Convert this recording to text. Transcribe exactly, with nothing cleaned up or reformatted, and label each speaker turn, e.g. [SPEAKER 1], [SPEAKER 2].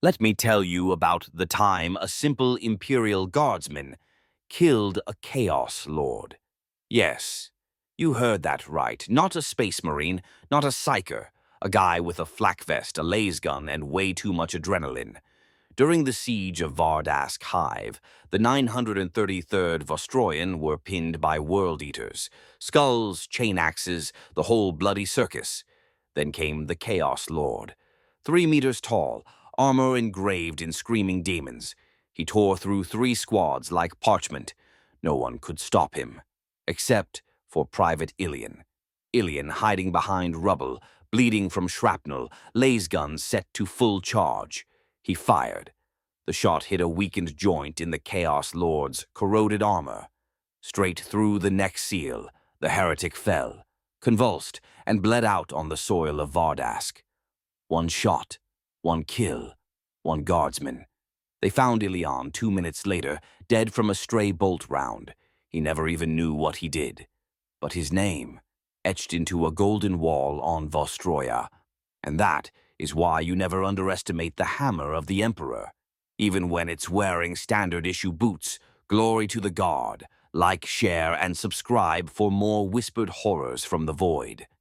[SPEAKER 1] Let me tell you about the time a simple Imperial Guardsman killed a Chaos Lord. Yes, you heard that right. Not a Space Marine, not a Psyker, a guy with a flak vest, a laser gun, and way too much adrenaline. During the siege of Vardask Hive, the nine hundred thirty-third Vostroyan were pinned by World Eaters, skulls, chain axes, the whole bloody circus. Then came the Chaos Lord. Three meters tall, armor engraved in screaming demons. He tore through three squads like parchment. No one could stop him, except for Private Ilian. Ilian hiding behind rubble, bleeding from shrapnel, laser gun set to full charge. He fired. The shot hit a weakened joint in the Chaos Lord's corroded armor. Straight through the neck seal, the heretic fell, convulsed, and bled out on the soil of Vardask. One shot, one kill, one guardsman. They found Ilian two minutes later, dead from a stray bolt round. He never even knew what he did. But his name, etched into a golden wall on Vostroya. And that is why you never underestimate the hammer of the Emperor. Even when it's wearing standard-issue boots, glory to the God. Like, share, and subscribe for more whispered horrors from the void.